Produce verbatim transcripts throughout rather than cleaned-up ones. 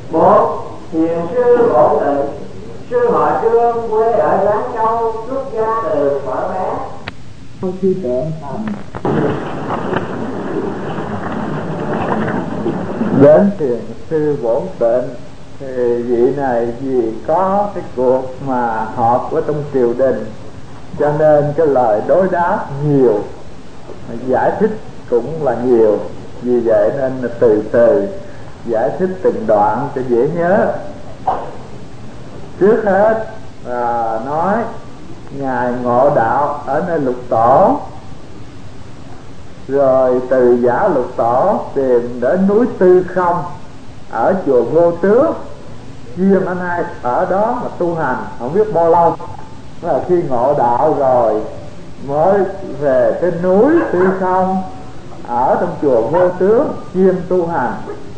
Một, thiền sư Bổn Tịnh, sư họ Trương, quê ở Láng Châu, xuất gia từ thuở bé. Khi tượng thành đến thiền sư Bổn Tịnh thì vị này vì có cái cuộc mà họp ở trong triều đình, cho nên cái lời đối đáp nhiều, giải thích cũng là nhiều. Vì vậy nên là từ từ giải thích từng đoạn cho dễ nhớ. Trước hết à, nói ngài ngộ đạo ở nơi Lục Tổ, rồi từ giả Lục Tổ tìm đến núi Tư Không ở chùa Vô Tướng, chuyên anh hai ở đó mà tu hành không biết bao lâu. Đó là khi ngộ đạo rồi mới về cái núi Tư Không ở trong chùa Vô Tướng chuyên tu hành.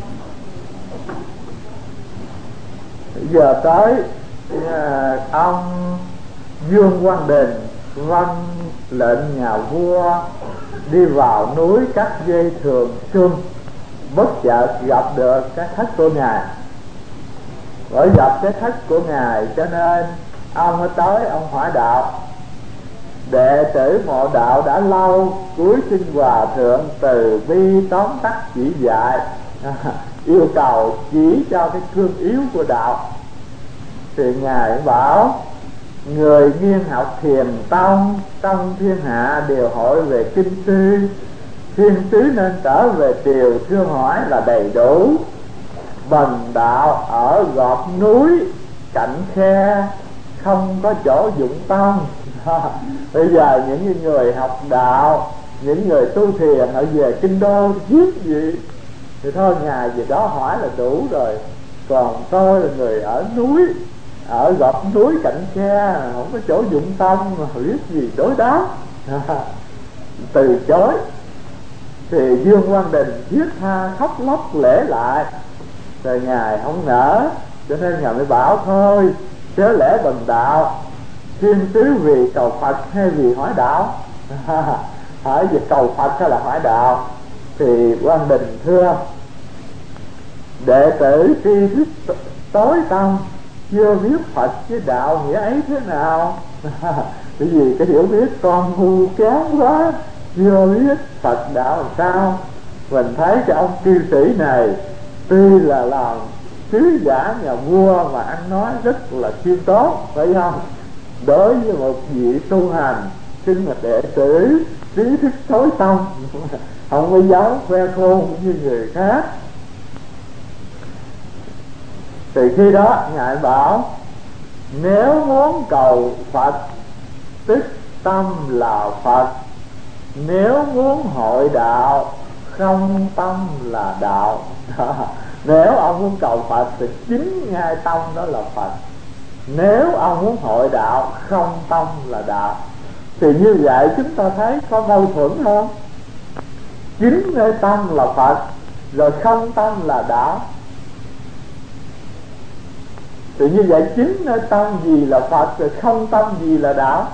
Bây giờ tới à, ông Dương Quang Đình vâng lệnh nhà vua đi vào núi cắt dây Thường Xuân, bất chợt gặp được cái thất của ngài. Bởi gặp cái thất của ngài cho nên ông mới tới ông hỏi đạo. Đệ tử ngộ đạo đã lâu, cuối xin hòa thượng từ bi tóm tắt chỉ dạy, yêu cầu chỉ cho cái cương yếu của đạo. Thì ngài bảo người nghiên học thiền tông trong thiên hạ đều hỏi về kinh sư, thiên sứ nên trở về triều thưa hỏi là đầy đủ. Bần đạo ở gọt núi cạnh khe, không có chỗ dụng tông. Bây giờ những người học đạo, những người tu thiền ở về kinh đô viết gì thì thôi ngài gì đó hỏi là đủ rồi. Còn tôi là người ở núi, ở gọt núi cạnh khe, không có chỗ dụng tông mà biết gì đối đáp. Từ chối. Thì Dương Quang Đình thiết tha khóc lóc lễ lại, rồi ngài không nỡ, cho nên ngài mới bảo thôi chớ lễ bần đạo, thiên sứ vì cầu Phật hay vì hỏi đạo? Hỏi về cầu Phật hay là hỏi đạo? Thì Quang Đình thưa đệ tử tri thức tối tâm, chưa biết Phật với đạo nghĩa ấy thế nào. Bởi vì cái hiểu biết con ngu kém quá, chưa biết Phật đạo làm sao. Mình thấy cái ông cư sĩ này tuy là làm sứ giả nhà vua mà ăn nói rất là khiêm tốn, phải không? Đối với một vị tu hành xin là đệ tử trí thức tối tâm, không có dám khoe khôn như người khác. Thì khi đó ngài bảo nếu muốn cầu Phật tức tâm là Phật, nếu muốn hội đạo không tâm là đạo. Nếu ông muốn cầu Phật thì chính ngay tâm đó là Phật, nếu ông muốn hội đạo không tâm là đạo. Thì như vậy chúng ta thấy có mâu thuẫn không? Chính nơi tâm là Phật, rồi không tâm là đạo. Thì như vậy chính nơi tâm gì là Phật, rồi không tâm gì là đạo?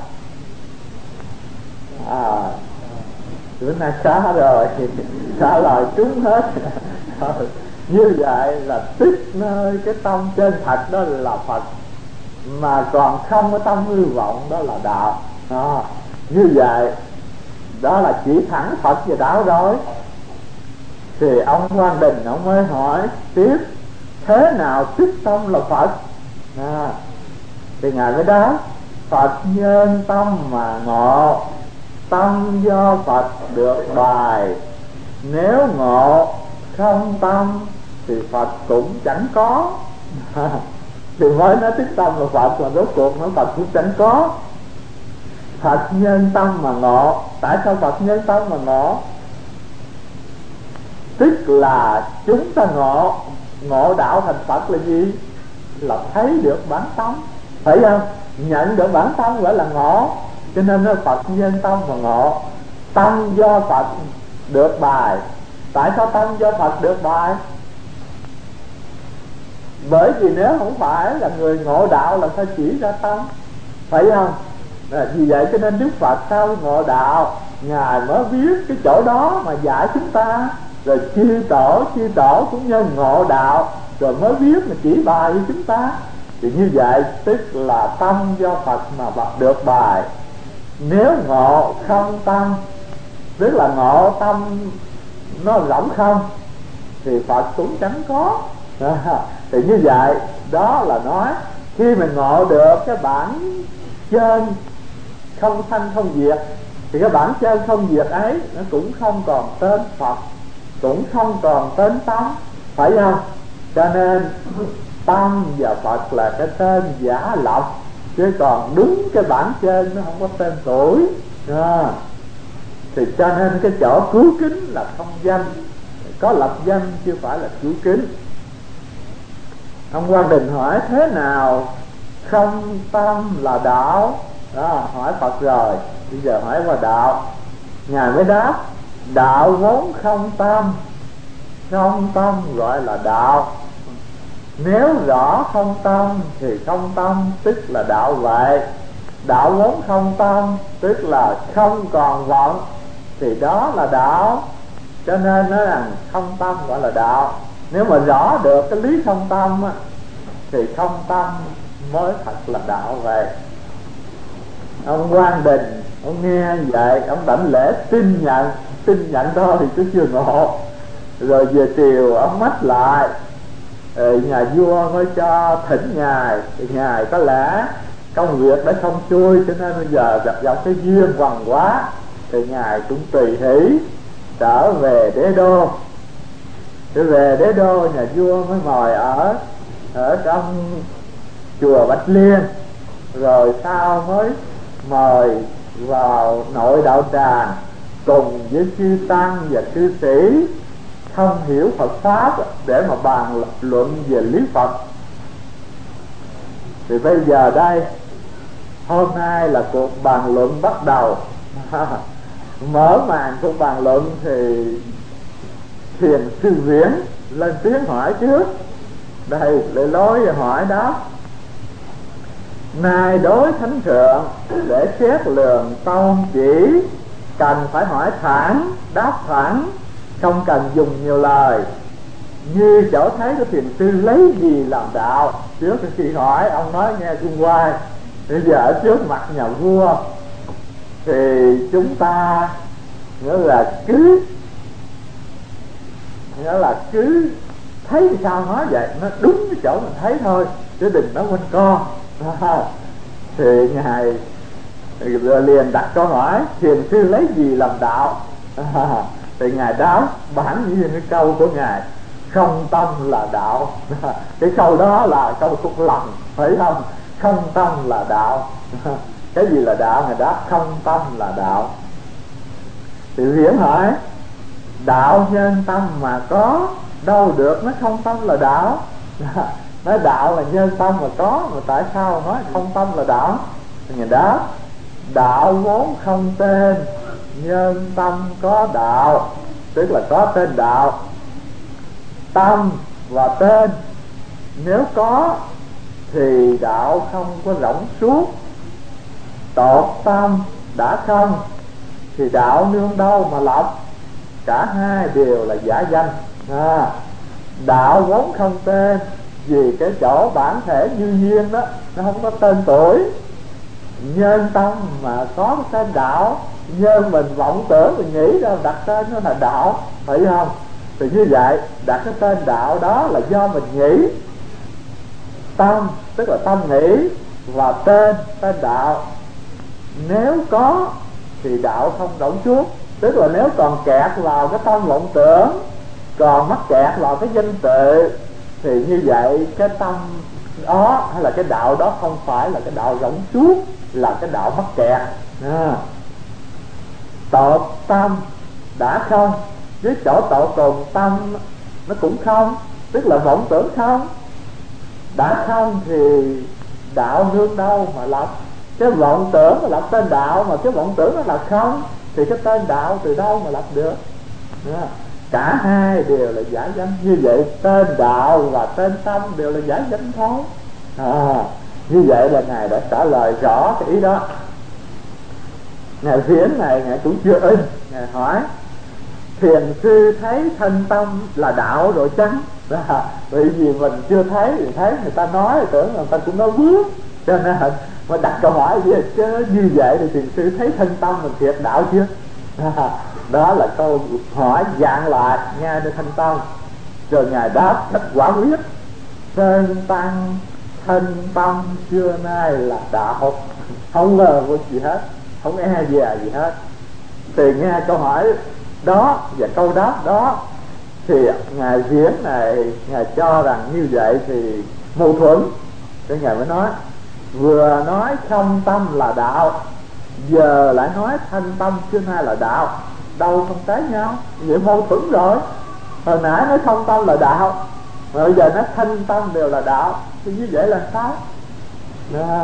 À, bữa nay xá rồi, trả lời trúng hết. Như vậy là tức nơi cái tâm chân thật đó là Phật, mà còn không có tâm hư vọng đó là đạo. À, như vậy đó là chỉ thẳng Phật và đạo rồi. Thì ông Quang Đình ông mới hỏi tiếp thế nào tức tâm là Phật? À, thì ngài mới đáp Phật nhân tâm mà ngộ, tâm do Phật được bài. Nếu ngộ không tâm thì Phật cũng chẳng có. Thì mới nói tức tâm là Phật, mà rốt cuộc nói Phật cũng chẳng có. Phật nhân tâm mà ngộ. Tại sao Phật nhân tâm mà ngộ? Tức là chúng ta ngộ, ngộ đạo thành Phật là gì? Là thấy được bản tâm, phải không? Nhận được bản tâm gọi là ngộ. Cho nên nó Phật nhân tâm mà ngộ. Tâm do Phật được bài. Tại sao tâm do Phật được bài? Bởi vì nếu không phải là người ngộ đạo là sao chỉ ra tâm, phải không? À, vì vậy cho nên Đức Phật sau ngộ đạo ngài mới biết cái chỗ đó mà dạy chúng ta. Rồi chư tổ chư tổ cũng nhân ngộ đạo rồi mới biết mà chỉ bài với chúng ta. Thì như vậy tức là tâm do Phật mà được bài. Nếu ngộ không tâm, tức là ngộ tâm nó rỗng không, thì Phật cũng chẳng có. Thì như vậy đó là nói khi mình ngộ được cái bản chân không sanh không diệt, thì cái bản chân không diệt ấy nó cũng không còn tên Phật, cũng không còn tên tâm, phải không? Cho nên tâm và Phật là cái tên giả lọc, chứ còn đúng cái bản chân nó không có tên tuổi. À, thì cho nên cái chỗ cứu kính là không danh, có lập danh chứ phải là cứu kính. Ông Quang Đình hỏi thế nào không tâm là đạo? Đó, hỏi Phật rồi, bây giờ hỏi qua đạo. Ngài mới đáp: đạo vốn không tâm, không tâm gọi là đạo. Nếu rõ không tâm thì không tâm tức là đạo vậy. Đạo vốn không tâm tức là không còn vọng, thì đó là đạo. Cho nên nói rằng không tâm gọi là đạo. Nếu mà rõ được cái lý không tâm á, thì không tâm mới thật là đạo vậy. Ông Quang Đình, ông nghe vậy, ông đảnh lễ tin nhận, tin nhận thôi thì cứ chưa ngộ. Rồi về chiều ông mách lại, nhà vua mới cho thỉnh ngài. Thì ngài có lẽ công việc đã xong xuôi, cho nên bây giờ gặp gặp cái duyên hoằng quá, thì ngài cũng tùy hỷ trở về đế đô. Trở về đế đô, nhà vua mới mời ở ở trong chùa Bạch Liên, rồi sau mới mời vào nội đạo tràng cùng với chư tăng và cư sĩ không hiểu Phật pháp để mà bàn luận về lý Phật. Thì bây giờ đây, hôm nay là cuộc bàn luận bắt đầu. Mở màn cuộc bàn luận thì Thiền Sư Viễn lên tiếng hỏi trước. Đây để lối hỏi đó: nay đối thánh thượng để xét lường tôn chỉ, cần phải hỏi thẳng, đáp thẳng, không cần dùng nhiều lời. Như chỗ thấy cái thiền sư lấy gì làm đạo? Trước khi hỏi ông nói nghe chung quay. Bây giờ ở trước mặt nhà vua thì chúng ta nghĩa là cứ nghĩa là cứ thấy sao nói vậy, nó đúng cái chỗ mình thấy thôi, chứ đừng nói quanh co. Thì ngài liền đặt câu hỏi: thiền sư lấy gì làm đạo? Thì ngài đáp bản nhiên cái câu của ngài: không tâm là đạo. Cái câu đó là câu thuộc lòng, phải không? Không tâm là đạo. Cái gì là đạo? Ngài đáp không tâm là đạo. Thì Viễn hỏi: đạo nhân tâm mà có, đâu được nó không tâm là đạo? Nói đạo là nhân tâm mà có, mà tại sao nói không tâm là đạo? Ngài đáp: đạo vốn không tên, nhân tâm có đạo, tức là có tên đạo. Tâm và tên nếu có thì đạo không có rỗng suốt. Tột tâm đã không thì đạo nương đâu mà lập? Cả hai đều là giả danh. à, Đạo vốn không tên, vì cái chỗ bản thể như nhiên đó nó không có tên tuổi. Nhân tâm mà có tên đạo, nhân mình vọng tưởng mình nghĩ ra đặt tên nó là đạo, phải không? Thì như vậy đặt cái tên đạo đó là do mình nghĩ. Tâm tức là tâm nghĩ, và tên tên đạo nếu có thì đạo không rỗng suốt. Tức là nếu còn kẹt vào cái tâm vọng tưởng, còn mắc kẹt vào cái danh tự, thì như vậy cái tâm đó hay là cái đạo đó không phải là cái đạo rỗng suốt, là cái đạo mắc kẹt. à. Tột tâm đã không, với chỗ tột cùng tâm nó cũng không, tức là vọng tưởng không. Đã không thì đạo nương đâu mà lập? Cái vọng tưởng mà lập tên đạo, mà cái vọng tưởng nó là không, thì cái tên đạo từ đâu mà lập được? à. Cả hai đều là giả danh. Như vậy tên đạo và tên tâm đều là giả danh thôi. à, Như vậy là Ngài đã trả lời rõ cái ý đó. Ngài Viễn này Ngài cũng chưa in. Ngài hỏi: thiền sư thấy thân tâm là đạo rồi chăng? đó, bởi vì mình chưa thấy thì thấy người ta nói thì tưởng người ta cũng nói bước, cho nên mà đặt câu hỏi gì chứ như vậy thì thiền sư thấy thân tâm mình thiệt đạo chưa? Đó, đó là câu hỏi dạng lại nghe để thanh tâm. Rồi ngài đáp rất quả quyết: sơn tăng thân tâm xưa nay là đạo, không ngờ một gì hết, không e dè gì hết. Thì nghe câu hỏi đó và câu đáp đó thì ngài Viễn này ngài cho rằng như vậy thì mâu thuẫn, thì ngài mới nói vừa nói không tâm là đạo, giờ lại nói thanh tâm xưa nay là đạo, đâu không trái nhau, vậy mâu thuẫn rồi. Hồi nãy nói không tâm là đạo, mà bây giờ nói thanh tâm đều là đạo, thì như vậy là sao? Đó,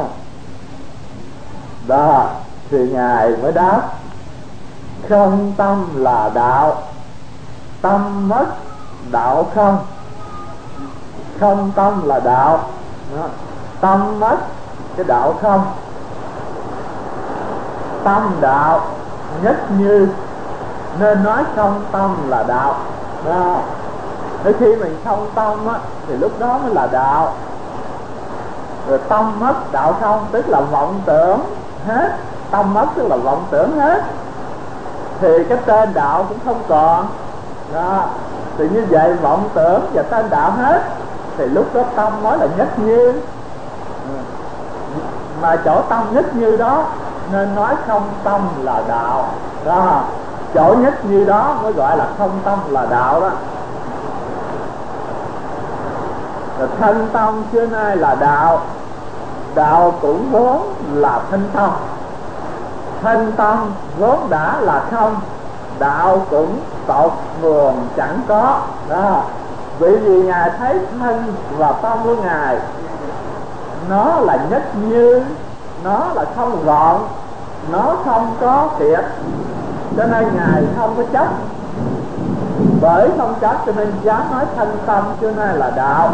đó thì ngài mới đáp không tâm là đạo, tâm mất đạo không. Không tâm là đạo, đó. Tâm mất cái đạo không. Tâm đạo nhất như, nên nói không tâm là đạo. Đó. Đến khi mình không tâm á, thì lúc đó mới là đạo. Rồi tâm mất đạo không, tức là vọng tưởng hết. Tâm mất tức là vọng tưởng hết, thì cái tên đạo cũng không còn. Đó. Thì như vậy vọng tưởng và tên đạo hết, thì lúc đó tâm mới là nhất như. Mà chỗ tâm nhất như đó nên nói không tâm là đạo. Đó. Chỗ nhất như đó mới gọi là không tâm là đạo đó. Rồi thân tâm xưa nay là đạo, đạo cũng vốn là thân tâm. Thân tâm vốn đã là không, đạo cũng tột nguồn chẳng có. Đó. Vì vì ngài thấy thân và tâm của ngài nó là nhất như, nó là không gọn, nó không có thiệt, cho nên ngài không có chấp. Bởi không chấp cho nên dám nói thân tâm xưa nay là đạo.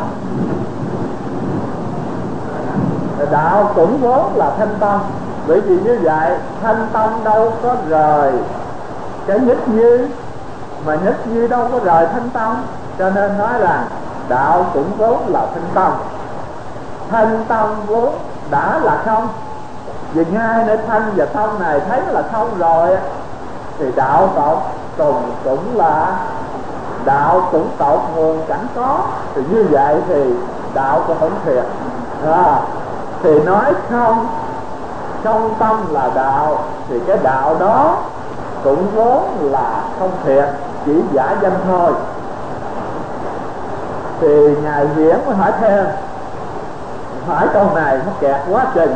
Đạo cũng vốn là thanh tâm. Bởi vì như vậy thanh tâm đâu có rời cái nhất như, mà nhất như đâu có rời thanh tâm, cho nên nói rằng đạo cũng vốn là thanh tâm. Thanh tâm vốn đã là không, vì ngay nơi thanh và tâm này thấy nó là không rồi, thì đạo tột cùng cũng là đạo, cũng tột nguồn chẳng có. Thì như vậy thì đạo cũng không thiệt. À, thì nói không không tâm là đạo, thì cái đạo đó cũng vốn là không thiệt, chỉ giả danh thôi. Thì ngài Viễn mới hỏi thêm, hỏi câu này nó kẹt quá trình.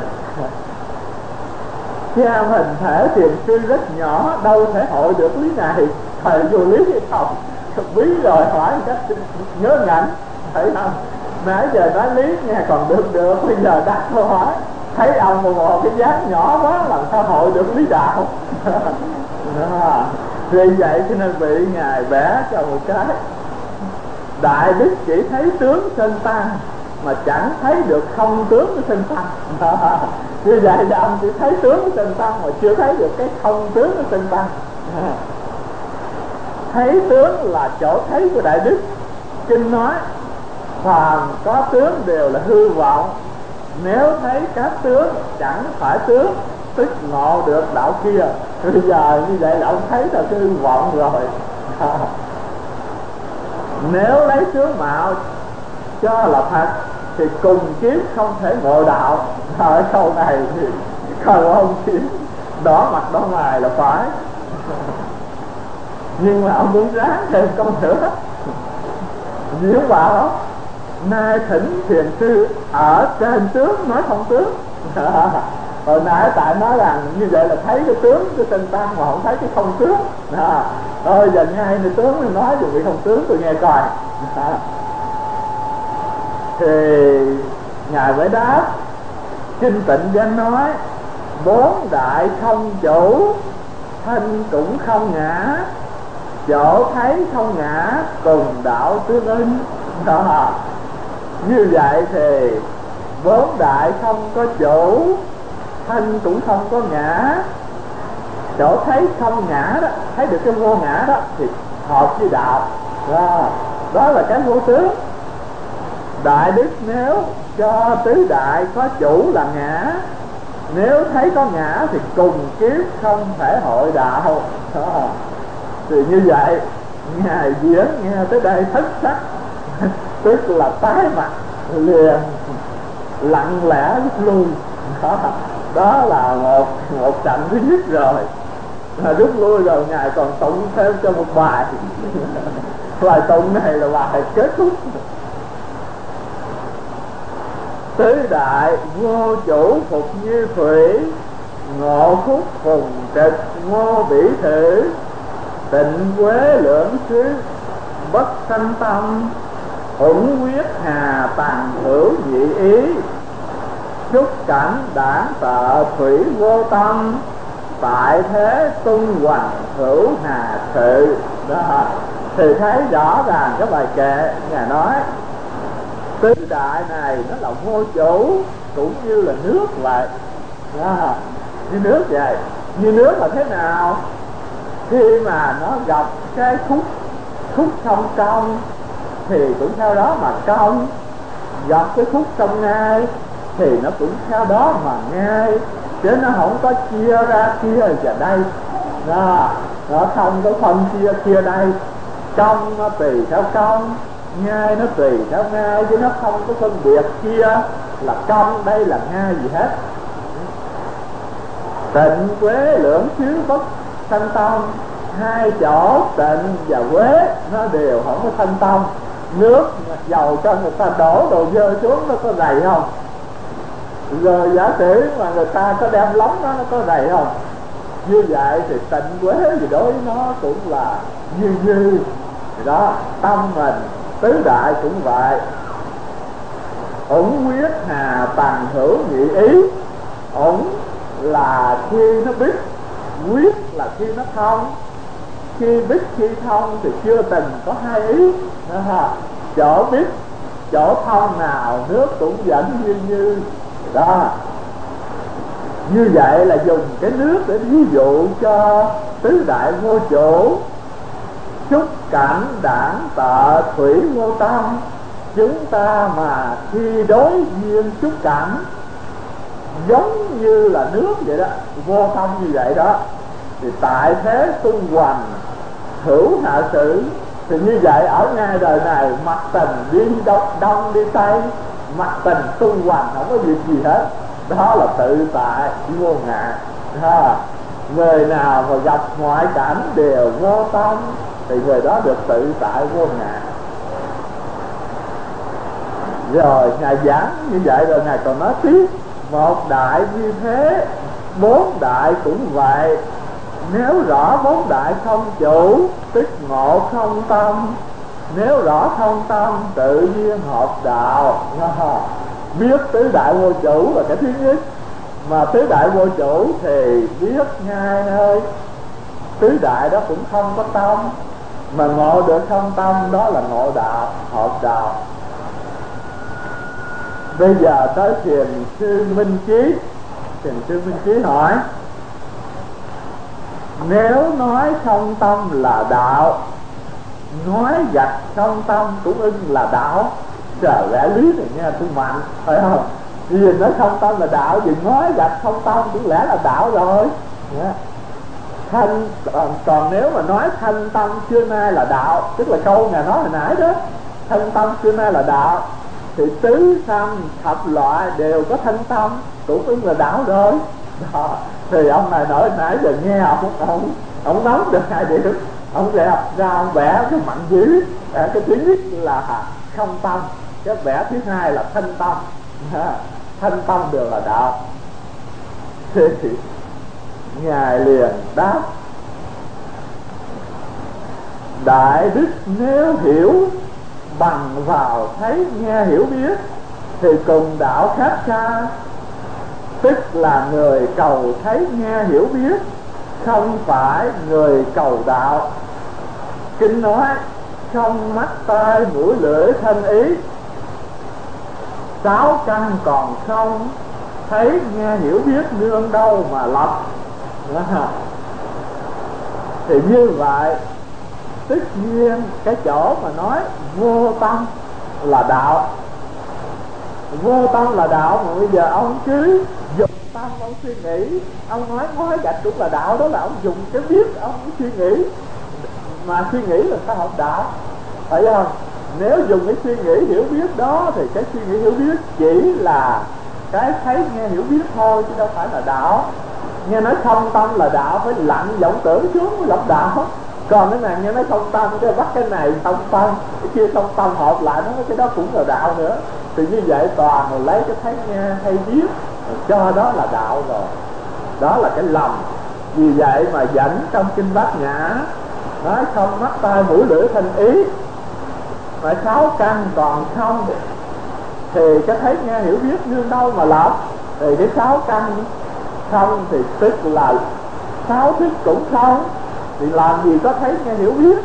Cha hình thể thiền sư rất nhỏ, đâu thể hội được lý này, thầy vô lý hay không? Bí rồi hỏi cách nhớ ngảnh, thấy không? Nãy giờ nói lý nghe còn được được, bây giờ đặt câu hỏi thấy ông một, một cái dáng nhỏ quá làm sao hội được lý đạo. Đó. Vì vậy cho nên bị ngài vẽ cho một cái đại đức chỉ thấy tướng sinh tăng, mà chẳng thấy được không tướng của sinh tăng. Đó. Như vậy là ông chỉ thấy tướng của sinh tăng mà chưa thấy được cái không tướng của sinh tăng. Đó. Thấy tướng là chỗ thấy của đại đức. Kinh nói phàm có tướng đều là hư vọng, nếu thấy các tướng chẳng phải tướng, tức ngộ được đạo kia. Bây giờ như vậy là ông thấy là hư vọng rồi. Nếu lấy tướng mạo cho là thật thì cùng kiếp không thể ngộ đạo. Ở câu này thì cầu ông kiếm đỏ mặt đỏ mày là phải. Nhưng mà ông muốn ráng thêm câu nữa. Nếu bảo nay thỉnh thiền sư ở trên tướng nói không tướng. Hồi nãy tại nói rằng như vậy là thấy cái tướng cái tinh tăng mà không thấy cái không tướng. Thôi giờ ngay cái tướng thì nói về vị không tướng tôi nghe coi. Thì ngài mới đáp Kinh Tịnh Danh nói bốn đại không chủ, thân cũng không ngã, chỗ thấy không ngã cùng đạo tương ứng. Đó. Như vậy thì bốn đại không có chủ, thân cũng không có ngã, chỗ thấy không ngã đó, thấy được cái vô ngã đó thì hợp với đạo. Đó, đó là cái vô tướng. đại đức nếu cho tứ đại có chủ là ngã, nếu thấy có ngã thì cùng kiếp không thể hội đạo. Đó. Thì như vậy ngài diễn nghe tới đây thất sắc tức là tái mặt liền lặng lẽ rút lui. Đó, đó là một một trận thứ nhất rồi. Là rút lui rồi ngài còn tụng thêm cho một bài bài tụng này là bài kết thúc. Tứ đại vô chủ phục như thủy, ngộ khúc phùng trịch ngô bỉ thử, tịnh quế lưỡng xứ bất sanh tâm, ủng quyết hà tàn hữu nhị ý, xúc cảnh đảng tợ thủy vô tâm, tại thế tung hoành hữu hà sự. Đó. Thì thấy rõ ràng cái bài kệ ngài nói tứ đại này nó là vô chủ, cũng như là nước vậy. Đó. Như nước vậy. Như nước là thế nào? Khi mà nó gặp cái khúc khúc sông cong thì cũng theo đó mà cong, gặp cái khúc sông ngai thì nó cũng theo đó mà ngai, chứ nó không có chia ra kia và đây. Đó. Nó không có phân chia kia đây. Cong nó tùy theo cong, ngai nó tùy theo ngai, chứ nó không có phân biệt kia là cong đây là ngai gì hết. Tịnh quế lưỡng xứ bất sanh tâm, hai chỗ tịnh và quế nó đều không có sanh tâm. Nước dầu cho người ta đổ đồ dơ xuống nó có đầy không? Rồi giả sử mà người ta có đem lóng nó, nó có đầy không? Như vậy thì tịnh quế gì đối với nó cũng là như như. Đó, tâm mình tứ đại cũng vậy. Ủng quyết hà tàn hữu nhị ý. Ủng là khi nó biết, quyết là khi nó thông. Khi biết khi thông thì chưa từng có hai ý. Đó, chỗ biết chỗ thông nào nước cũng vẫn như như. Đó. Như vậy là dùng cái nước để ví dụ cho tứ đại vô chủ. Xúc cảnh đảng tợ thủy vô tâm. Chúng ta mà khi đối duyên xúc cảnh giống như là nước vậy đó, vô tâm như vậy đó, thì tại thế tung hoành hữu hạ sử. Thì như vậy ở ngay đời này mặt tình đi đông, đông đi tây, mặt tình tung hoành không có việc gì hết. Đó là tự tại vô ngại. Đó. Người nào mà gặp ngoại cảnh đều vô tâm thì người đó được tự tại vô ngại. Rồi ngài giảng như vậy rồi ngài còn nói tiếp, một đại như thế, bốn đại cũng vậy. Nếu rõ bốn đại không chủ, tức ngộ không tâm. Nếu rõ không tâm, tự nhiên hợp đạo. Biết tứ đại vô chủ là cái thứ nhất. Mà tứ đại vô chủ thì biết ngay thôi. Tứ đại đó cũng không có tâm, mà ngộ được không tâm đó là ngộ đạo, hợp đạo. Bây giờ tới thiền sư Minh Chí. Thiền sư Minh Chí hỏi, nếu nói không tâm là đạo, nói gạch không tâm cũng ưng là đạo. Trời, lẽ lý này nghe tôi mạnh, phải không? Vì nói không tâm là đạo, vì nói gạch không tâm cũng lẽ là đạo rồi. Yeah. Thanh, còn, còn nếu mà nói thanh tâm xưa nay là đạo, tức là câu ngài nói hồi nãy đó, thanh tâm xưa nay là đạo, thì tứ sanh thập loại đều có thanh tâm, cũng ưng là đạo rồi. Đó. Thì ông này nói nãy giờ nghe ông ông ông nắm được hai điểm, ông đẹp ra ông vẽ cái mạnh dữ. Cái thứ nhất là không tâm, cái vẽ thứ hai là thanh tâm. Thanh tâm đều là đạo. Thì ngài liền đáp, đại đức nếu hiểu bằng vào thấy nghe hiểu biết thì cùng đạo khác xa. Tức là người cầu thấy nghe hiểu biết, không phải người cầu đạo. Kinh nói không mắt tai mũi lưỡi thân ý, sáu căn còn không, thấy nghe hiểu biết nương đâu mà lập. Đó. Thì như vậy tất nhiên cái chỗ mà nói vô tâm là đạo, Vô tâm là đạo, mà bây giờ ông cứ dùng tâm ông suy nghĩ, ông nói nói gạch cũng là đạo, đó là ông dùng cái biết ông suy nghĩ, mà suy nghĩ là sao học đạo, phải không? Nếu dùng cái suy nghĩ hiểu biết đó thì cái suy nghĩ hiểu biết chỉ là cái thấy nghe hiểu biết thôi, chứ đâu phải là đạo. Nghe nói không tâm là đạo, phải lặn vọng tưởng xuống mới lập đạo. Còn cái này nghe nói không tâm, cái bắt cái này không tâm, cái kia không tâm, hợp lại nó cái đó cũng là đạo nữa. Thì như vậy toàn là lấy cái thấy nghe hay biết cho đó là đạo rồi. Đó là cái lầm. Vì vậy mà dẫn trong kinh Bát Nhã nói không mắt tai mũi lưỡi thân ý, mà sáu căn còn không thì cái thấy nghe hiểu biết nương đâu mà lập. Thì cái sáu căn không thì tức là sáu thức cũng không, thì làm gì có thấy nghe hiểu biết.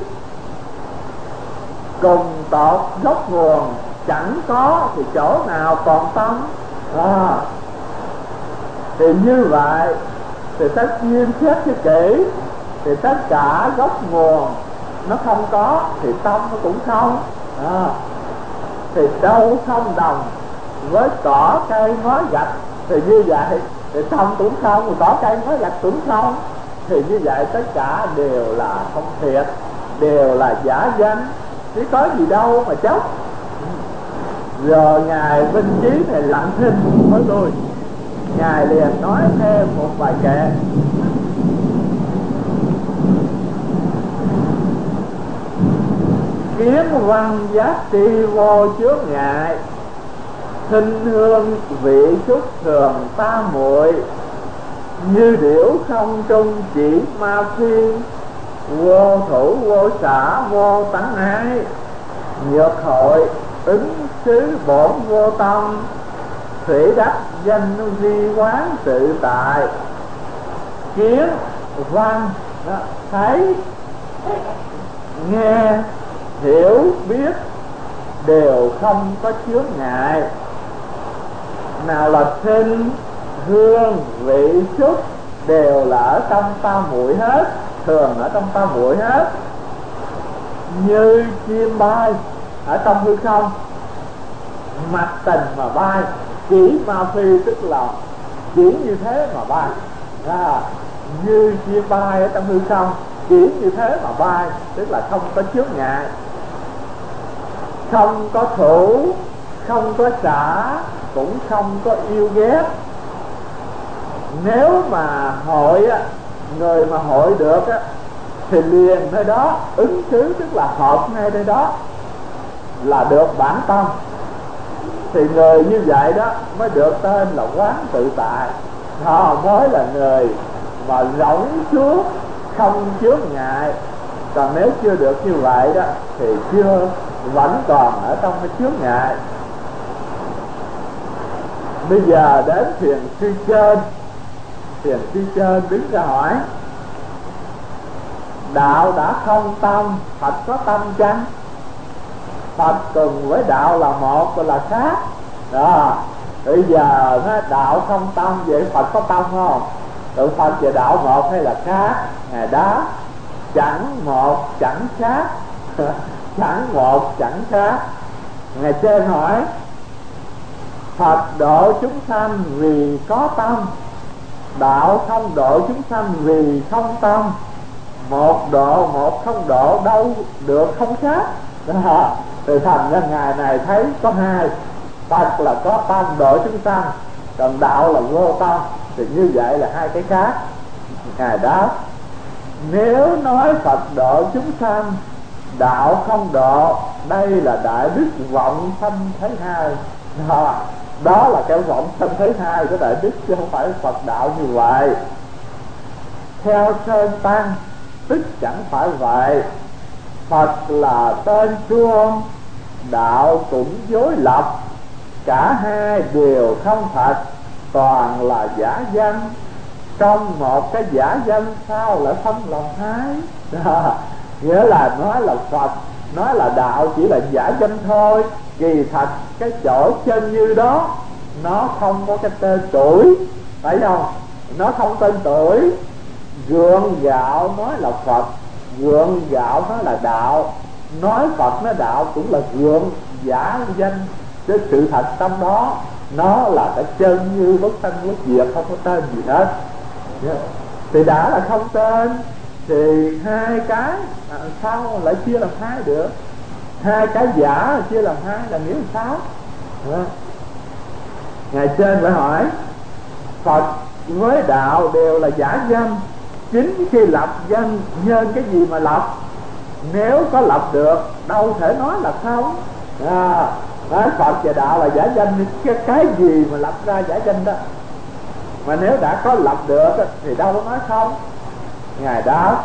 Cùng tột gốc nguồn chẳng có thì chỗ nào còn tâm. À, thì như vậy thì ta chiêm xét cho kỹ, thì tất cả gốc nguồn nó không có thì tâm nó cũng không. À, thì đâu không đồng với cỏ cây ngói gạch, thì như vậy thì tâm cũng không, cỏ cây ngói gạch cũng không. Thì như vậy tất cả đều là không thiệt, đều là giả danh, chứ có gì đâu mà chốc. Rồi ngài Minh Chí này lặng thinh với tôi, ngài liền nói thêm một vài kệ. Kiến văn giác tri vô chướng ngại, thinh hương vị xúc thường ta muội, như điểu không trung chỉ ma phiên, vô thủ vô xã vô tánh ái, nhược hội ứng xứ bổn vô tâm, thủy đắc danh di quán tự tại. Kiến văn đó, thấy nghe hiểu biết đều không có chướng ngại. Nào là thinh hương vị xúc đều là ở trong tam muội hết, thường ở trong tam muội hết. Như chim bay ở trong hư không, mặc tình mà bay, chỉ ma phi tức là chỉ như thế mà bay. À, như chim bay ở trong hư không, chỉ như thế mà bay, tức là không có chướng ngại. Không có thủ, không có xả, cũng không có yêu ghét. Nếu mà hội á, người mà hội được á, thì liền nơi đó ứng xứ, tức là hợp ngay nơi đó là được bản tâm. Thì người như vậy đó mới được tên là quán tự tại. Họ mới là người mà rỗng suốt, không chướng ngại. Còn nếu chưa được như vậy đó thì chưa, vẫn còn ở trong cái chướng ngại. Bây giờ đến thiền sư trên. Thiền sư trên đứng ra hỏi: đạo đã không tâm, Phật có tâm chăng? Phật cùng với đạo là một, còn là khác. Đó, bây giờ nó đạo không tâm, vậy Phật có tâm không? Tự Phật và đạo một hay là khác? Ngài đó chẳng một chẳng khác. Chẳng một chẳng khác. Ngài trên hỏi: Phật độ chúng sanh vì có tâm, đạo không độ chúng sanh vì không tâm. Một độ một không độ đâu được không khác. Đó, thì thành ra ngài này thấy có hai. Phật là có tâm độ chúng sanh, còn đạo là vô tâm, thì như vậy là hai cái khác. Ngài đáp: nếu nói Phật độ chúng sanh, đạo không độ, đây là đại đức vọng sanh thấy hai. Đó, đó là cái vọng sanh thấy hai của đại đức, chứ không phải Phật đạo như vậy. Theo Sơn Tăng tức chẳng phải vậy. Phật là tên suông, đạo cũng dối lập, cả hai đều không thật, toàn là giả danh. Trong một cái giả danh sao lại không lòng hai? Đó, nghĩa là nói là Phật, nói là đạo chỉ là giả danh thôi. Kỳ thật cái chỗ chân như đó nó không có cái tên tuổi, phải không? Nó không tên tuổi. Gượng gạo nói là Phật, gượng gạo nói là đạo. Nói Phật nói đạo cũng là gượng giả danh, Chứ sự thật tâm đó nó là cái chân như bất sanh bất diệt, không có tên gì hết. Thì đã là không tên thì hai cái à, sao lại chia làm hai được? Hai cái giả chia làm hai là nghĩa là sao? À. Ngài trên phải hỏi Phật với đạo đều là giả danh. Chính khi lập danh nhân cái gì mà lập? Nếu có lập được đâu thể nói là không. À, nói Phật và đạo là giả danh, cái, cái gì mà lập ra giả danh đó. Mà nếu đã có lập được thì đâu có nói không. Ngài đáp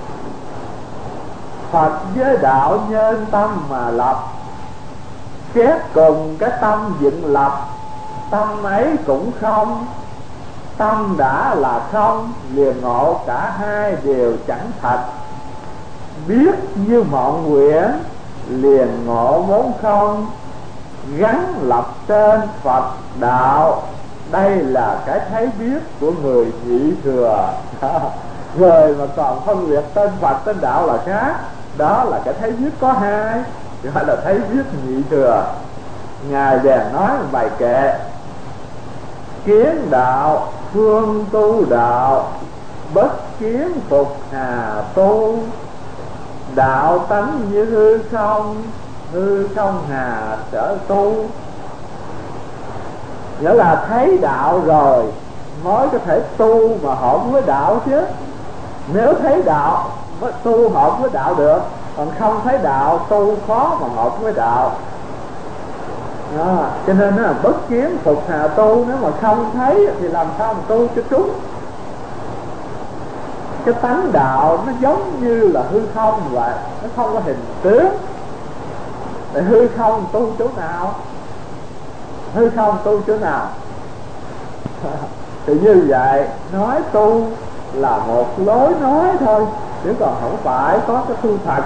Phật với đạo nhân tâm mà lập, xét cùng cái tâm dựng lập, tâm ấy cũng không. Tâm đã là không, liền ngộ cả hai đều chẳng thật. Biết như mộng nguyện, liền ngộ vốn không. Gắn lập tên Phật đạo, đây là cái thấy biết của người nhị thừa. Người mà còn phân biệt tên Phật tên đạo là khác. Đó là cái thấy biết có hai, gọi là thấy biết nhị thừa. Ngài bèn nói một bài kệ: kiến đạo phương tu đạo, bất kiến phục hà tu. Đạo tánh như hư không, hư không hà sở tu. Nghĩa là thấy đạo rồi mới có thể tu mà hợp với đạo chứ. Nếu thấy đạo mới tu hợp với đạo được, còn không thấy đạo tu khó mà hợp với đạo. Đó, cho nên là bất kiến phục hà tu. Nếu mà không thấy thì làm sao mà tu cho trúng. Cái tánh đạo nó giống như là hư không vậy, nó không có hình tướng. Để hư không tu chỗ nào? Hư không tu chỗ nào? Thì như vậy nói tu là một lối nói thôi, chứ còn không phải có cái tu thật.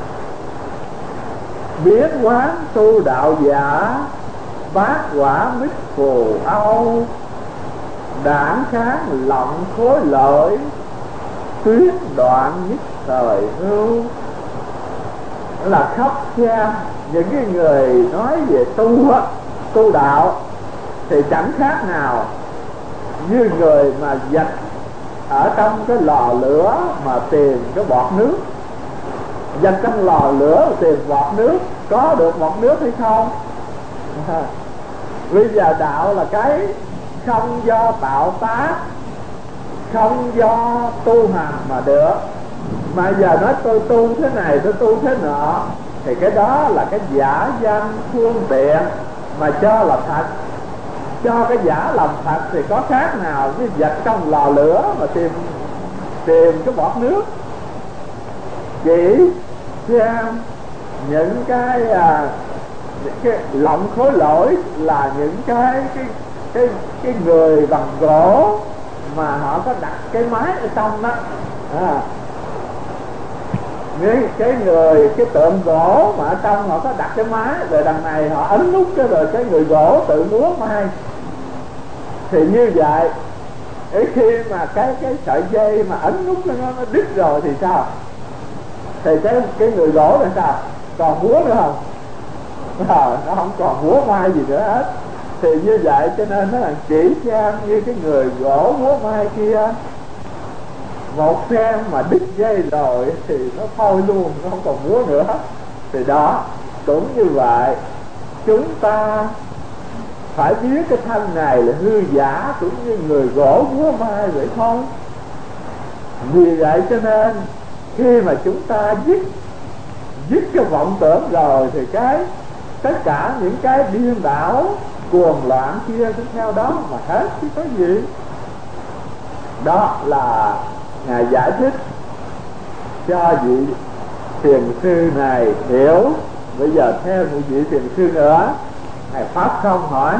Biến quán tu đạo giả, bát quả mít phù âu. Đảng kháng lộng khối lợi, tuyết đoạn nhất thời hưu. Đó là khắp xem những cái người nói về tu á, tu đạo thì chẳng khác nào như người mà dạch ở trong cái lò lửa mà tìm cái bọt nước. Dạch trong lò lửa mà tìm bọt nước, có được bọt nước hay không? À, bây giờ đạo là cái không do tạo tác, không do tu hành mà được. Mà giờ nói tôi tu thế này, tôi tu thế nọ, thì cái đó là cái giả danh phương tiện mà cho là thật. Cho cái giả làm thật thì có khác nào với vật trong lò lửa mà tìm tìm cái bọt nước. Chỉ xem những cái à, những cái lộng khối lỗi là những cái cái cái cái người bằng gỗ mà họ có đặt cái máy ở trong đó. À, cái, cái người cái tượng gỗ mà ở trong họ có đặt cái máy, rồi đằng này họ ấn nút cho rồi cái người gỗ tự múa mai. Thì như vậy khi mà cái cái sợi dây mà ấn nút nó, nó đứt rồi thì sao? Thì cái cái người gỗ là sao? Còn múa nữa không? À, nó không còn múa mai gì nữa hết. Thì như vậy cho nên nó là chỉ xem như cái người gỗ múa mai kia. Một phen mà đứt dây rồi thì nó thôi luôn, nó không còn múa nữa. Thì đó cũng như vậy, chúng ta phải biết cái thân này là hư giả, cũng như người gỗ múa mai vậy thôi. Vì vậy cho nên khi mà chúng ta dứt dứt cái vọng tưởng rồi thì cái tất cả những cái điên đảo cuồng loạn kia cũng theo đó mà hết chứ có gì. Đó là Ngài giải thích cho vị thiền sư này hiểu. Bây giờ theo một vị thiền sư nữa, Ngài Pháp Không hỏi: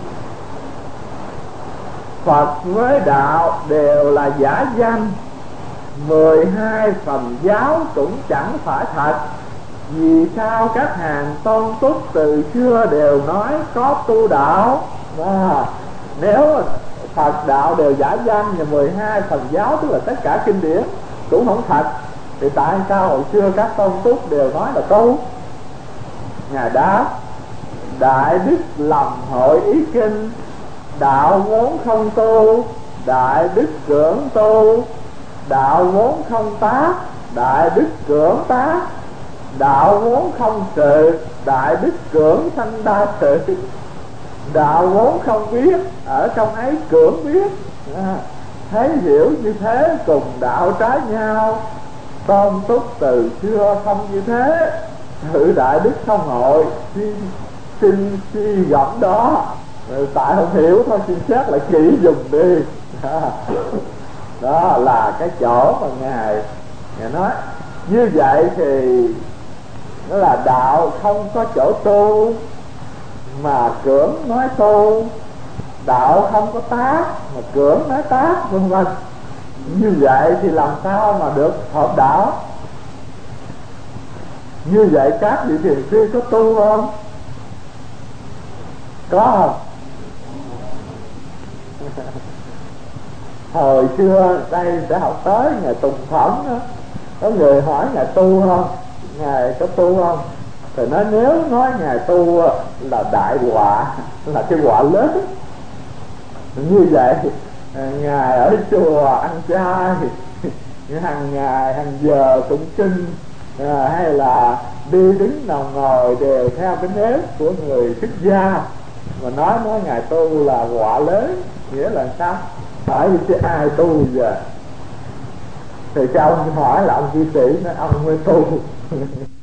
Phật với đạo đều là giả danh, mười hai phần giáo cũng chẳng phải thật. Vì sao các hàng tôn túc từ xưa đều nói có tu đạo? À, nếu Phật đạo đều giả danh và mười hai phần giáo, tức là tất cả kinh điển cũng không thật, thì tại sao hồi xưa các tôn túc đều nói là tu? Ngài đáp: đại đức lầm hội ý kinh. Đạo vốn không tu, đại đức cưỡng tu. Đạo vốn không tác, đại đức cưỡng tác. Đạo vốn không sự, đại đức cưỡng sanh đa sự. Đạo vốn không biết, ở trong ấy cưỡng biết. À, thấy hiểu như thế cùng đạo trái nhau. Tôn túc từ xưa không như thế, thử đại đức không hội. Xin xin suy gẫm đó. Rồi tại không hiểu thôi xin xét lại kỹ dùng đi. À, đó là cái chỗ mà ngài ngài nói như vậy thì nó là đạo không có chỗ tu mà cưỡng nói tu, đạo không có tác mà cưỡng nói tác, vân vân. Như vậy thì làm sao mà được hợp đạo? Như vậy các vị thiền sư có tu không? Có không? Hồi xưa đây sẽ học tới ngày Tùng Phẩm đó, có người hỏi ngài tu không, ngài có tu không? Thì nói nếu nói ngài tu là đại họa, là cái họa lớn. Như vậy ngài ở chùa ăn chay, hàng ngày hàng giờ tụng kinh, à, hay là đi đứng nằm ngồi đều theo cái nếp của người xuất gia, mà nói nói ngài tu là họa lớn. Nghĩa là sao? Hỏi vì chứ ai tu giờ? Thì cái ông hỏi là ông cư sĩ nói ông mới tu.